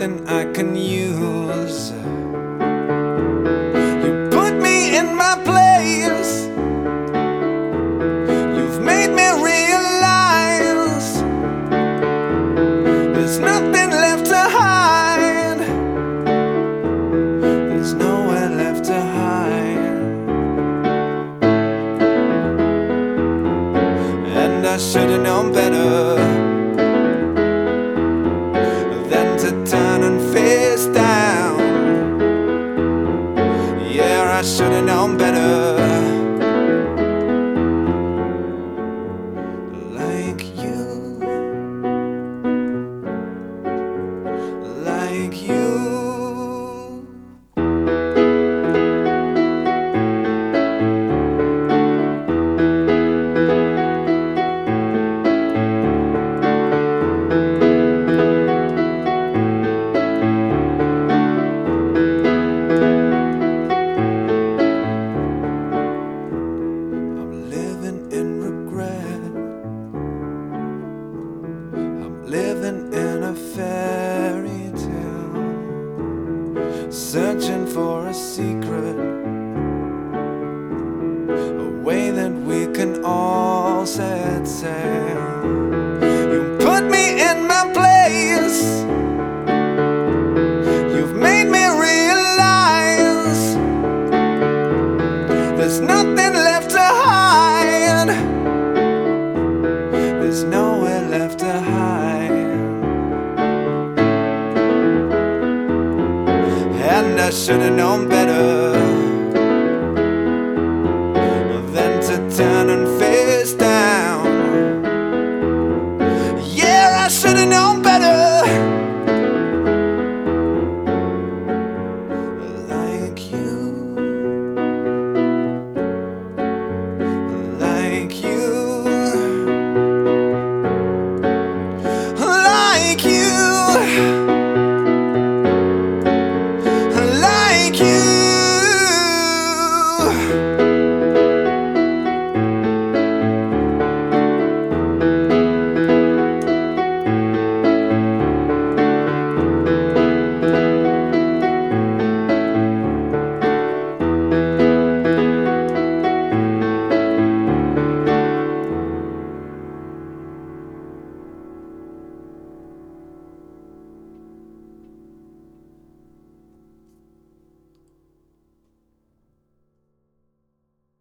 something I can use. You put me in my place. You've made me realize there's nothing left to hide. There's nowhere left to hide. And I should've known better than to turn and face down. Yeah, I should've known better. Like you, like you. Living in a fairy tale, searching for a secret, a way that we can all set sail. You put me in my place. You've made me realize there's nothing left to hide. There's nowhere left to hide. And I should've known better